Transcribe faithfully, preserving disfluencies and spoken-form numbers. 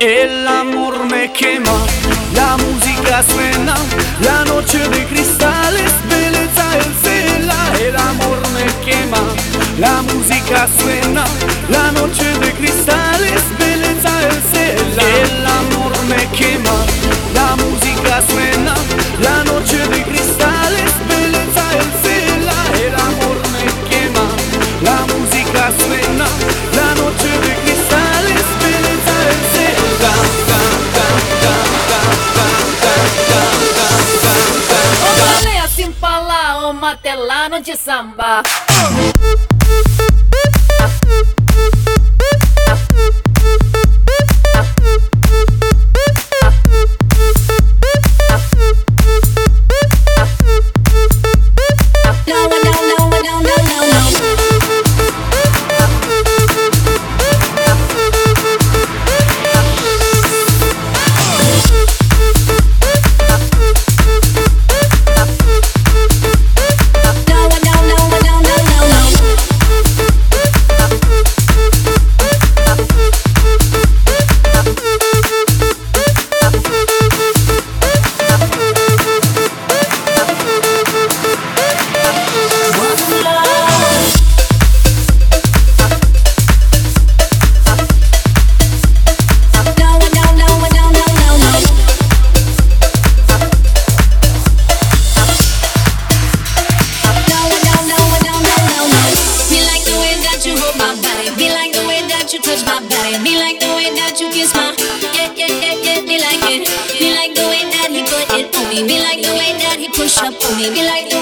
El amor me quema, la música suena, la noche de cristales, belleza el cela. El amor me quema, la música suena, la noche de cristales, belleza el cela. El amor me quema, la música suena, la noche de cristales, belleza el cela. El amor me quema, la música suena, la noche de cristales, belleza el cela. Olha assim falar, o matelano de samba. Me like the way that he push up on me. Me like the